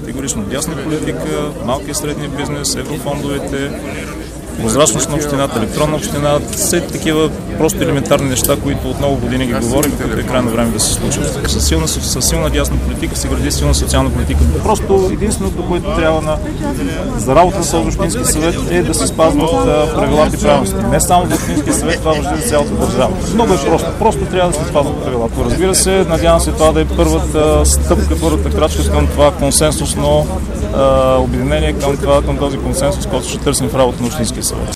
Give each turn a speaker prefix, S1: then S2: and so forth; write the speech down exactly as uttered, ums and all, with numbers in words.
S1: категорично дясна политика, малки и средния бизнес, еврофондовете, прозрачност на общината, електронна община, все такива просто елементарни неща, които от много години ги говорим, като е крайно време да се случат. Със силна, със силна дясна политика се гради силна социална политика. Просто единственото, което трябва на, за работа с Общински съвет е да се спазват правилата и правилности. Не само за Общински съвет, това важи за цялата държава. Много е просто. Просто трябва да се спазват правилата. Разбира се, надявам се това да е първата стъпка, първата крачка към това консенсусно а, обединение, към, това, към този консенсус, който ще търсим в работа на Общинския съвет.